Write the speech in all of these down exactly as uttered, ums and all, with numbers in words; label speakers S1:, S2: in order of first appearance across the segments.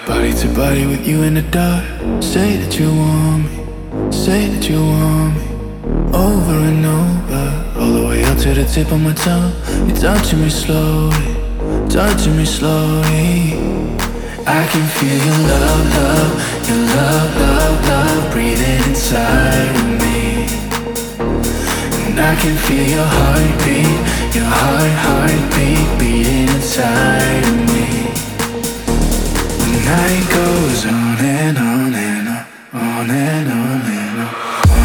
S1: Body to body with you in the dark. Say that you want me, say that you want me, over and over, all the way up to the tip of my tongue. You're touching me slowly, touching me slowly. I can feel your love, love, your love, love, love breathing inside of me. And I can feel your heartbeat, your heart, heartbeat beating inside of me. The night goes on and on and on, on and on and on.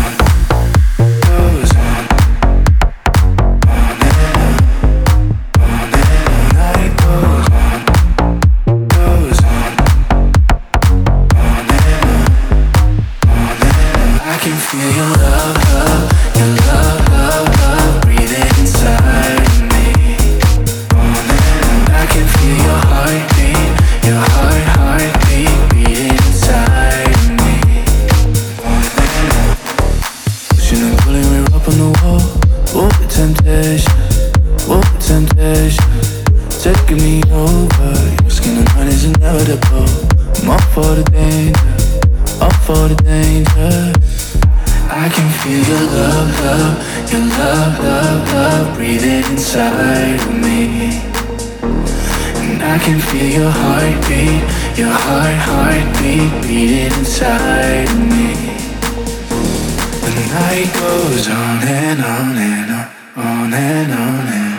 S1: Feel your love, love, your love, love, love breathing inside of me. And I can feel your heartbeat, your heart, heartbeat beating inside of me. Pushing and pulling, we're up on the wall. Oh, the temptation, oh, the temptation, taking me over. Your skin and mine is inevitable. I'm up for the danger, up for the danger. I can feel your love, love, your love, love, love breathing inside of me. And I can feel your heartbeat, your heart, heartbeat beating inside of me. The night goes on and on and on, on and on and on.